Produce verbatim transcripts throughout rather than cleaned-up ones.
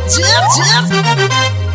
Jeff, Jeff.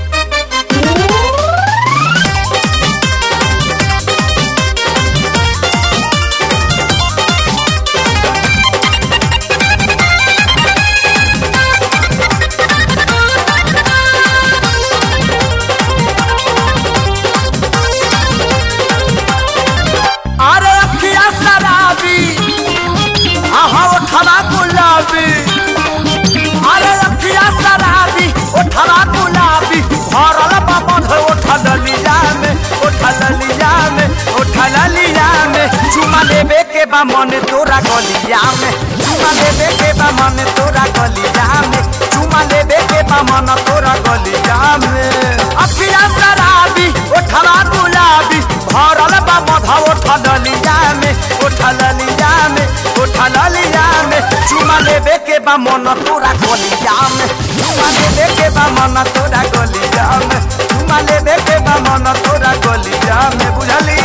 गुलाबी अरे अखिया शराबी ओठवा गुलाबी भरल बाबन ओठल लिया में ओठल लिया में ओठल लिया में चुमा लेबे के बा मन तोरा गलिया में चुमा लेबे के बा मन तोरा गलिया में चुमा लेबे के बा मन तोरा गलिया में अखिया शराबी ओठवा गुलाबी भरल बाबन ओठल लिया में ओठल लिया में ओठल लिया में चुमा लेबे के बा मन तोरा गलिया में चुमा लेबे के बा मन तोरा गलिया में चुमा लेबे के बा मन तोरा गलिया में बुझली।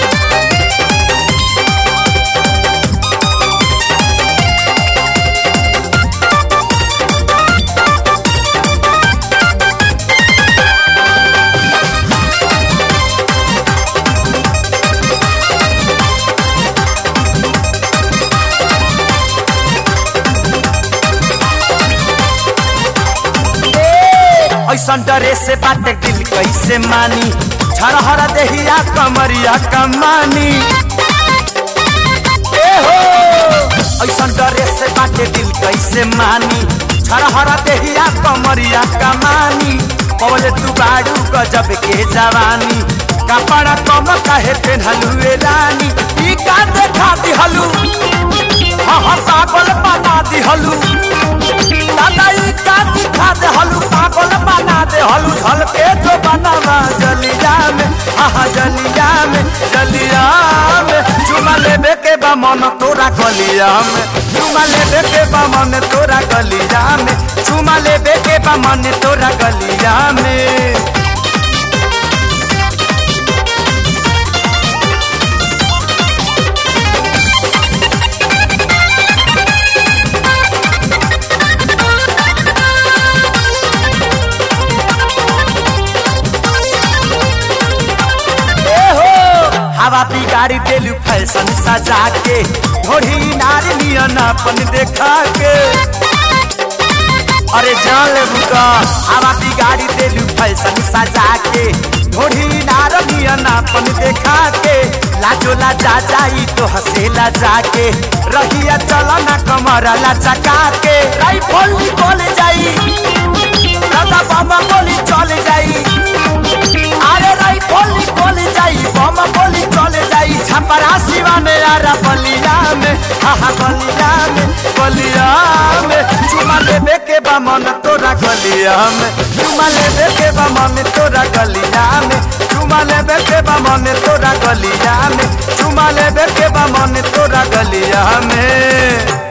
ऐसन डरे से बाटे दिल कैसे मानी छरहर देहिया कमरिया कमानी ए हो ऐसन डरे से बाटे दिल कैसे मानी छरहर देहिया कमरिया कमानी पवले तू बाड़ू गजब के जवानी कपड़ा कम काहे पेन्हलू ए रानी ई का देखा दिहलू हाँ हाँ पागल बना दिहलू दादा ई का दिखा देहलू पागल बना देहलू ढल के जो बनावा जलिया में हाँ जलिया में जलिया में चुमा लेबे के बा मन तोरा गलिया में चुमा लेबे के बा मन तोरा गलिया में चुमा लेबे के बा मन तोरा गलिया में। हवा बिगाड़ी देलू फैशन सजा के घोड़ी नारी नियन अपन देखा के अरे जान ले बुका हवा बिगाड़ी देलू फैशन सजा के घोड़ी नारी नियन अपन देखा के लाजो लाजा जाई तो हसेला जाके रहिया चलना कमर लचका के राइफल निकल जाई दादा बाबा बोली चल जाई अरे राइफल निकल जाई बम बोली चले जाई छपरा सिवा में यारा बलिया में हाँ बलिया में बलिया में चुमा लेबे के बा मन तोरा गलिया में चुमा लेबे के बा मन तोरा गलिया में चुमा लेबे के बा मन तोरा गलिया में चुमा लेबे के बा मन तोरा गलिया में।